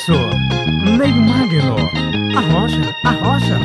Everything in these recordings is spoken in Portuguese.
Sucesso! Ney Magno, a rocha.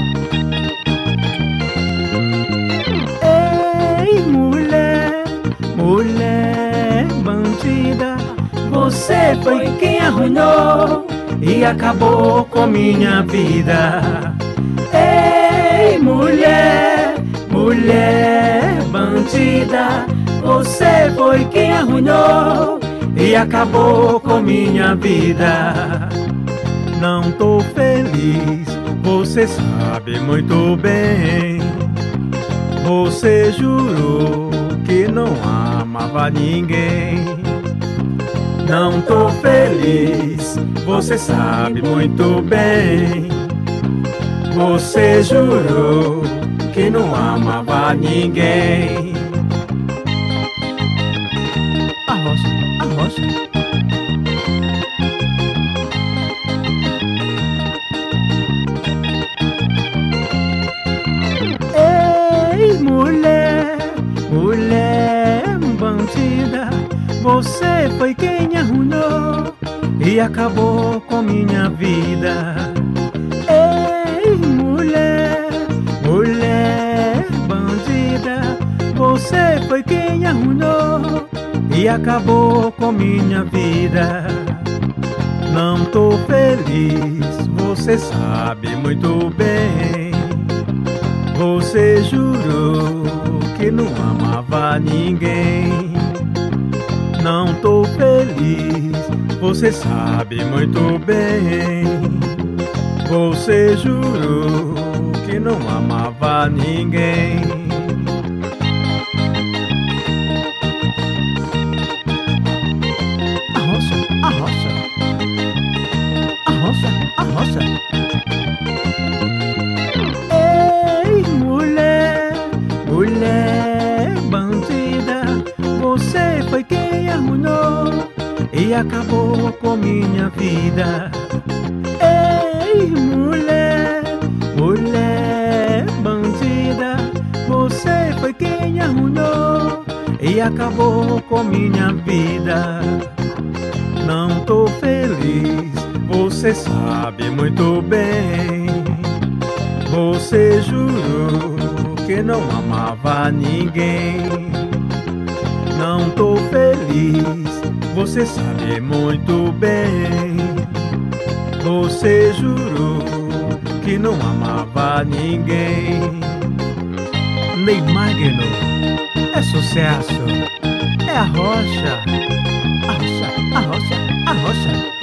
Ei, mulher, mulher bandida, você foi quem arruinou e acabou com minha vida. Ei, mulher, mulher bandida, você foi quem arruinou e acabou com minha vida. Não tô feliz, você sabe muito bem. Você jurou que não amava ninguém. Não tô feliz, você sabe muito bem. Você jurou que não amava ninguém. A rocha. Ei, mulher, mulher bandida, você foi quem arruinou e acabou com minha vida. Ei, mulher, mulher bandida, você foi quem arruinou e acabou com minha vida. Não tô feliz, você sabe muito bem. Você jurou que não amava ninguém. Não tô feliz, você sabe muito bem. Você jurou que não amava ninguém. A rocha. Ei, mulher, mulher bandida, você foi quem arruinou e acabou com minha vida. Ei, mulher, mulher bandida, você foi quem arruinou e acabou com minha vida. Não tô feliz, você sabe muito bem. Você jurou que não amava ninguém. Não tô feliz, você sabe muito bem. Você jurou que não amava ninguém. Ney Magno, é sucesso, é a rocha. A rocha.